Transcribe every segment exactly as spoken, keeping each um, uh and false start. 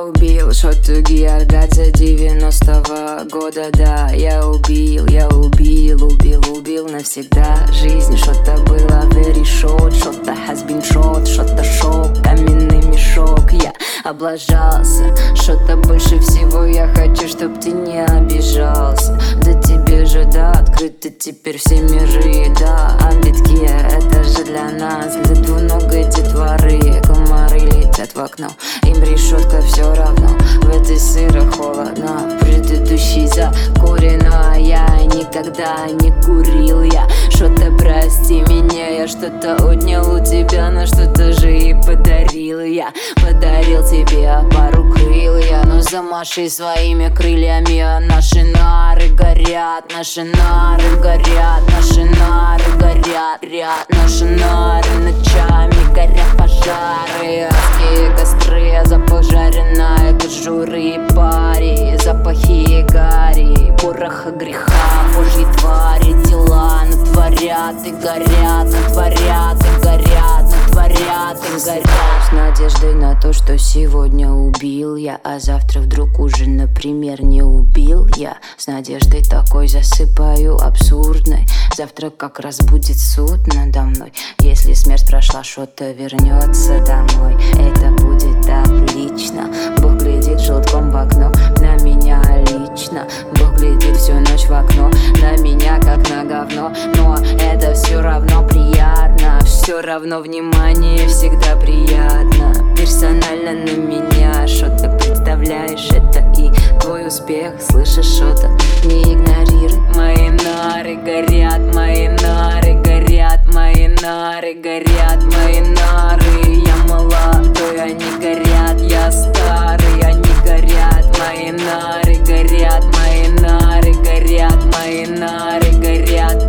Я убил Шоту Георгадзе девяностого года, да. Я убил, я убил, убил, убил навсегда. Жизнь что-то было very short, что-то has been short, что-то шок, каменный мешок. Я облажался, что-то больше всего я хочу, чтоб ты не обижался. Да тебе же, да, открыты теперь все миры, да. Обидки, это же для нас, для двуногой детворы. Комары летят в окно, им решетка все равно. В этой сыро холодно, предыдущий закурено. Я никогда не курил, я что-то прости меня. Я что-то отнял у тебя, но что-то же и подарил. Я подарил тебе пару крыл, я, но замаши своими крыльями. А наши нары горят, наши нары горят, наши нары горят, ряд, наши нары ночами горят пожары. Адские костры, запах жареной кожуры и пари, запахи гари, пороха греха, божьи твари. Дела натворят и горят, натворят и горят, натворят и горят. С надеждой на то, что сегодня убил я, а завтра вдруг уже, например, не убил я. С надеждой такой засыпаю абсурдной. Завтра как раз будет суд надо мной. Если смерть прошла, что-то вернется домой. Это будет отлично. Бог глядит желтком в окно на меня лично. Бог глядит всю ночь в окно на меня как на говно. Но это все равно приятно. Все равно внимание всегда приятно. Персонально на меня что-то представляешь, это и твой успех. Слышишь что-то, не игнорируй. Мои нары горят, мои нары горят, мои нары горят, мои нары. Я молодой, они горят, я старый, они горят. Мои нары горят, мои нары горят, мои нары горят.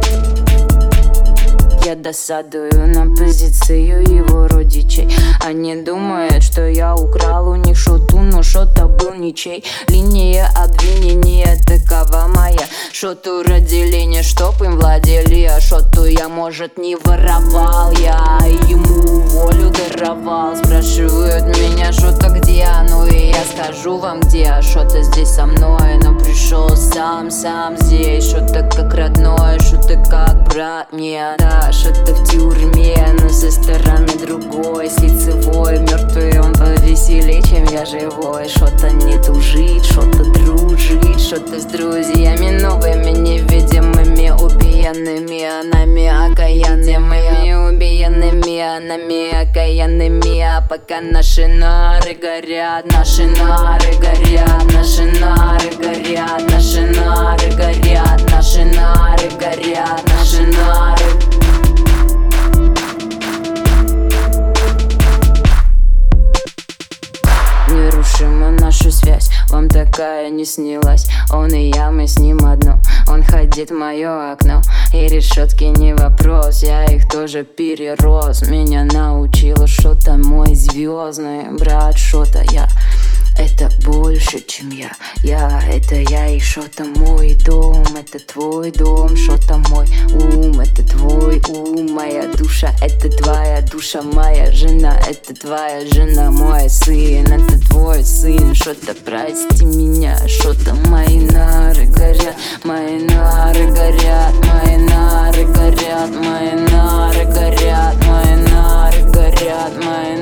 Я досадую на позицию его родичей. Они думают, что я украл у них шоту, но шота был ничей. Линия обвинения такова моя. Шоту родили не чтоб им владели, а шоту я, может, не воровал. Я ему волю даровал. Спрашивают меня, шота где? Ну и я скажу вам где. А шота здесь со мной, но пришел сам, сам здесь. Шота как родной, шота как брат мне, да. Что-то в тюрьме, но со стороны другой. С лицевой, мертвый он повеселее, чем я живой. Что-то не тужит, что-то дружит, что-то с друзьями новыми, невидимыми, убиенными, а нами окаянными, убиенными, а нами окаянными. А пока наши нары горят, наши нары горят, наши нары горят, наши нары горят, наши нары горят, наши нары. Нерушима наша связь, вам такая не снилась. Он и я, мы с ним одно. Он ходит в мое окно, и решетки не вопрос. Я их тоже перерос. Меня научила что-то мой звездный брат. Что-то я, это больше, чем я. Я, это я, и что-то мой дом. Это твой дом, что-то мой ум. Это твой ум, моя душа. Это твоя душа, моя жена. Это твоя жена, мой сын. Это твой сын, что-то прости меня. Что-то мои нары горят, мои нары горят, мои нары горят, мои нары горят, мои нары горят, мои